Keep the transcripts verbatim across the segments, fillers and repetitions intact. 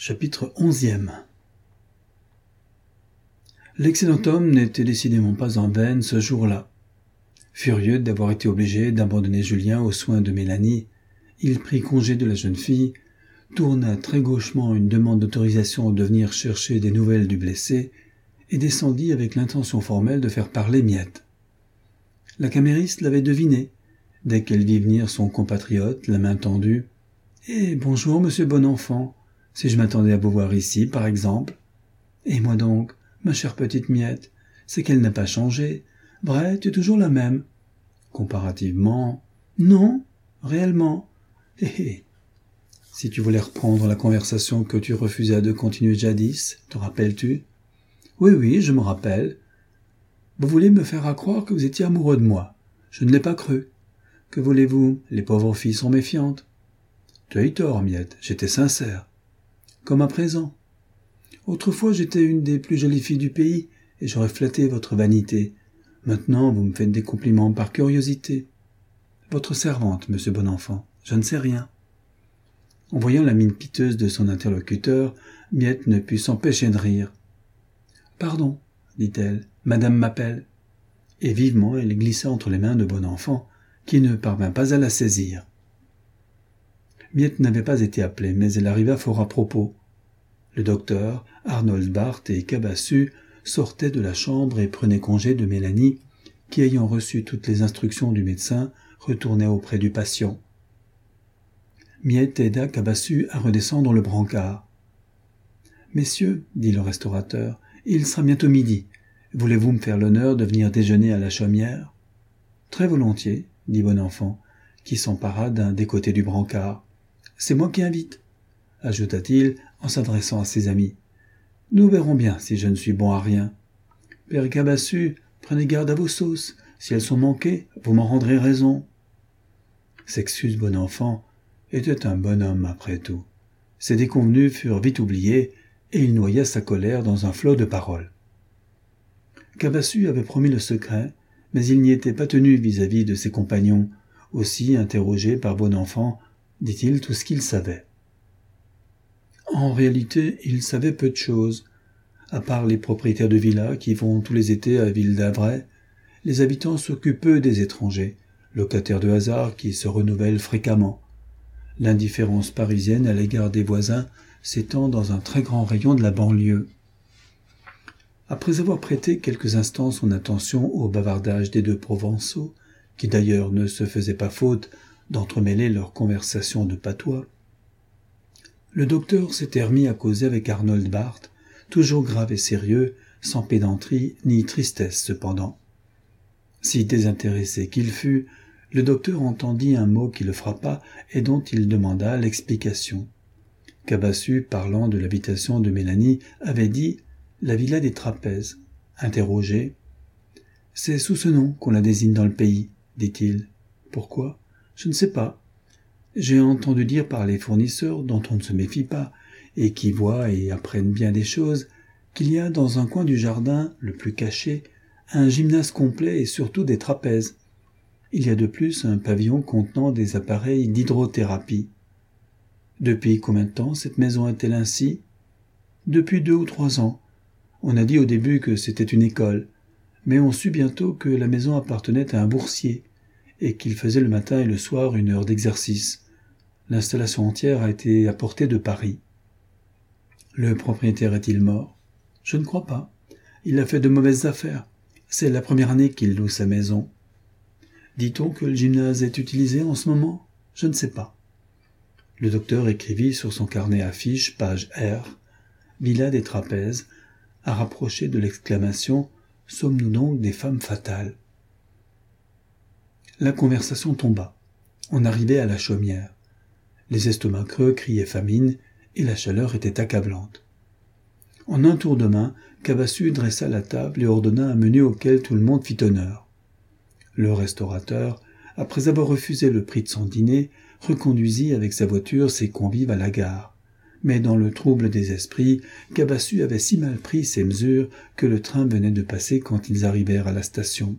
Chapitre onzième. L'excellent homme n'était décidément pas en veine ce jour-là. Furieux d'avoir été obligé d'abandonner Julien aux soins de Mélanie, il prit congé de la jeune fille, tourna très gauchement une demande d'autorisation de venir chercher des nouvelles du blessé et descendit avec l'intention formelle de faire parler Miette. La camériste l'avait deviné, dès qu'elle vit venir son compatriote, la main tendue. « Eh, bonjour, monsieur Bonenfant, si je m'attendais à vous voir ici, par exemple. Et moi donc, ma chère petite Miette, c'est qu'elle n'a pas changé. Vrai, tu es toujours la même. Comparativement, non, réellement. Hé hé. Si tu voulais reprendre la conversation que tu refusais de continuer jadis, te rappelles-tu? Oui, oui, je me rappelle. Vous voulez me faire croire que vous étiez amoureux de moi. Je ne l'ai pas cru. Que voulez-vous? Les pauvres filles sont méfiantes. Tu as eu tort, Miette, j'étais sincère. Comme à présent. Autrefois, j'étais une des plus jolies filles du pays, et j'aurais flatté votre vanité. Maintenant, vous me faites des compliments par curiosité. Votre servante, monsieur Bonenfant, je ne sais rien. En voyant la mine piteuse de son interlocuteur, Miette ne put s'empêcher de rire. Pardon, dit-elle, madame m'appelle. Et vivement, elle glissa entre les mains de Bonenfant, qui ne parvint pas à la saisir. Miette n'avait pas été appelée, mais elle arriva fort à propos. Le docteur, Arnold Barth et Cabassu sortaient de la chambre et prenaient congé de Mélanie, qui, ayant reçu toutes les instructions du médecin, retournait auprès du patient. Miette aida Cabassu à redescendre le brancard. « Messieurs, dit le restaurateur, il sera bientôt midi. Voulez-vous me faire l'honneur de venir déjeuner à la Chaumière ?»« Très volontiers, dit Bonenfant, qui s'empara d'un des côtés du brancard. « C'est moi qui invite, ajouta-t-il en s'adressant à ses amis. « Nous verrons bien si je ne suis bon à rien. Père Cabassu, prenez garde à vos sauces. Si elles sont manquées, vous m'en rendrez raison. » Sextus Bonenfant était un bonhomme après tout. Ses déconvenus furent vite oubliés, et il noya sa colère dans un flot de paroles. Cabassu avait promis le secret, mais il n'y était pas tenu vis-à-vis de ses compagnons. Aussi, interrogé par Bonenfant, dit-il tout ce qu'il savait. En réalité, il savait peu de choses. À part les propriétaires de villas qui vont tous les étés à Ville-d'Avray, les habitants s'occupent peu des étrangers, locataires de hasard qui se renouvellent fréquemment. L'indifférence parisienne à l'égard des voisins s'étend dans un très grand rayon de la banlieue. Après avoir prêté quelques instants son attention au bavardage des deux Provençaux, qui d'ailleurs ne se faisaient pas faute d'entremêler leur conversation de patois, le docteur s'était remis à causer avec Arnold Barth, toujours grave et sérieux, sans pédanterie ni tristesse cependant. Si désintéressé qu'il fût, le docteur entendit un mot qui le frappa et dont il demanda l'explication. Cabassu, parlant de l'habitation de Mélanie, avait dit « la villa des Trapèzes ». Interrogé, « C'est sous ce nom qu'on la désigne dans le pays », dit-il. « Pourquoi ? Je ne sais pas. J'ai entendu dire par les fournisseurs, dont on ne se méfie pas, et qui voient et apprennent bien des choses, qu'il y a dans un coin du jardin, le plus caché, un gymnase complet et surtout des trapèzes. Il y a de plus un pavillon contenant des appareils d'hydrothérapie. Depuis combien de temps cette maison est-elle ainsi ? Depuis deux ou trois ans. On a dit au début que c'était une école, mais on sut bientôt que la maison appartenait à un boursier, et qu'il faisait le matin et le soir une heure d'exercice. L'installation entière a été apportée de Paris. Le propriétaire est-il mort ? Je ne crois pas. Il a fait de mauvaises affaires. C'est la première année qu'il loue sa maison. Dit-on que le gymnase est utilisé en ce moment ? Je ne sais pas. Le docteur écrivit sur son carnet à fiches, page R, « Villa des Trapèzes », à rapprocher de l'exclamation « Sommes-nous donc des femmes fatales ?» La conversation tomba. On arrivait à la Chaumière. Les estomacs creux criaient famine, et la chaleur était accablante. En un tour de main, Cabassu dressa la table et ordonna un menu auquel tout le monde fit honneur. Le restaurateur, après avoir refusé le prix de son dîner, reconduisit avec sa voiture ses convives à la gare. Mais dans le trouble des esprits, Cabassu avait si mal pris ses mesures que le train venait de passer quand ils arrivèrent à la station.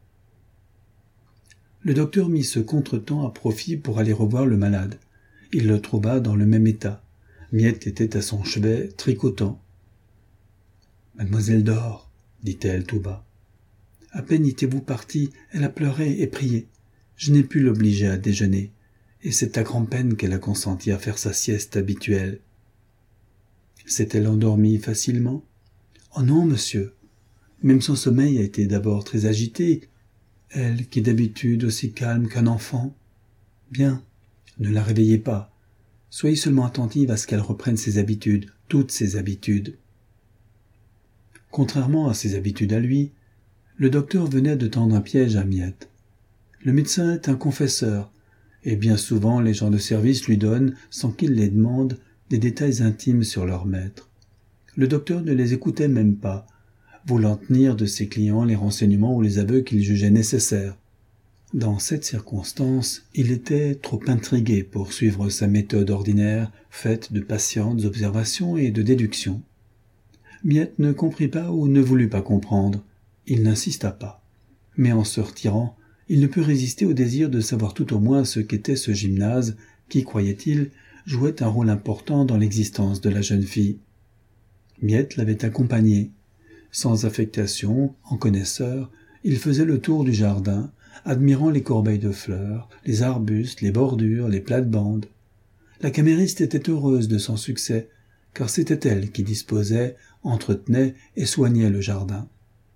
Le docteur mit ce contretemps à profit pour aller revoir le malade. Il le trouva dans le même état, Miette était à son chevet, tricotant. « Mademoiselle dort, dit-elle tout bas. À peine était-vous partie, elle a pleuré et prié. Je n'ai pu l'obliger à déjeuner, et c'est à grand-peine qu'elle a consenti à faire sa sieste habituelle. » S'est-elle endormie facilement? Oh non, monsieur. Même son sommeil a été d'abord très agité, elle qui est d'habitude aussi calme qu'un enfant. Bien, ne la réveillez pas. Soyez seulement attentive à ce qu'elle reprenne ses habitudes, toutes ses habitudes. Contrairement à ses habitudes à lui, le docteur venait de tendre un piège à Miette. Le médecin est un confesseur, et bien souvent les gens de service lui donnent, sans qu'il les demande, des détails intimes sur leur maître. Le docteur ne les écoutait même pas, voulant tenir de ses clients les renseignements ou les aveux qu'il jugeait nécessaires. Dans cette circonstance, il était trop intrigué pour suivre sa méthode ordinaire, faite de patientes observations et de déductions. Miette ne comprit pas ou ne voulut pas comprendre. Il n'insista pas. Mais en se retirant, il ne put résister au désir de savoir tout au moins ce qu'était ce gymnase qui, croyait-il, jouait un rôle important dans l'existence de la jeune fille. Miette l'avait accompagné. Sans affectation, en connaisseur, il faisait le tour du jardin, admirant les corbeilles de fleurs, les arbustes, les bordures, les plates-bandes. La camériste était heureuse de son succès, car c'était elle qui disposait, entretenait et soignait le jardin.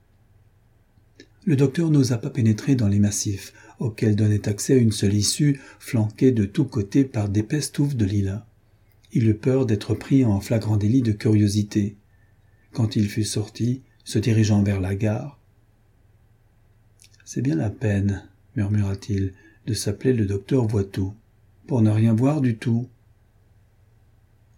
Le docteur n'osa pas pénétrer dans les massifs, auxquels donnait accès une seule issue, flanquée de tous côtés par d'épaisses touffes de lilas. Il eut peur d'être pris en flagrant délit de curiosité. Quand il fut sorti, se dirigeant vers la gare, « C'est bien la peine, murmura-t-il, de s'appeler le docteur Voitou, pour ne rien voir du tout.